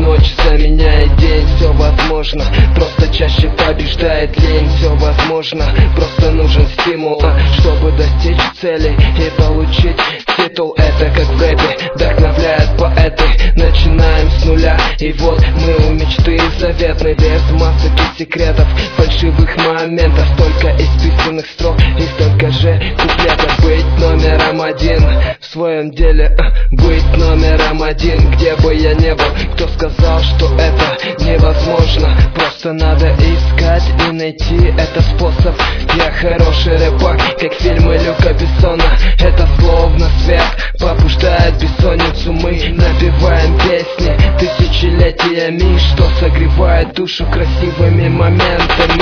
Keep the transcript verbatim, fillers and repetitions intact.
ночь заменяет день. Все возможно, просто чаще побеждает лень. Все возможно, просто нужен стимул, чтобы достичь цели и получить титул. Это как в рэпе вдохновляют поэты. Начинаем с нуля, и вот мы у мечты заветной. Без масок и секретов, фальшивых моментов, только из писанных строк и столько же куплетов. Быть номером один в своем деле, быть номером один, где бы я ни был. Кто сказал, что это невозможно? Просто надо искать и найти этот способ. Я хороший рэпак, как фильмы Люка Бессона. Это словно свет побуждает бессонницу. Мы напеваем песни тысячелетиями, что согревает душу красивыми моментами.